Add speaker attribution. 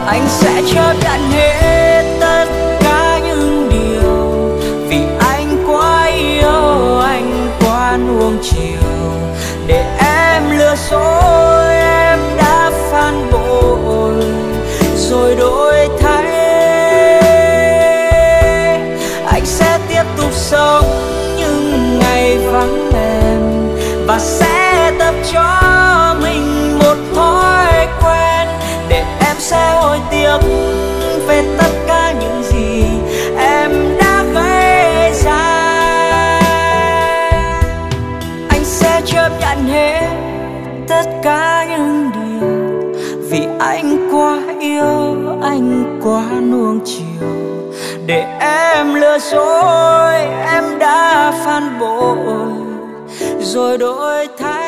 Speaker 1: Anh sẽ chấp nhận hết tất cả những điều, vì anh quá yêu, anh quá nuông chiều. Để em lừa dối, em đã phản bội rồi đổi thay. Anh sẽ tiếp tục sống những ngày vắng em, và sẽ tập cho mình một thói quen để em sẽ hối tiếc về tất cả những gì em đã gây ra. Anh sẽ chấp nhận hết tất cả những điều, vì anh quá yêu, anh quá nuông chiều. Để em lừa dối, em đã phản bội rồi đổi thay.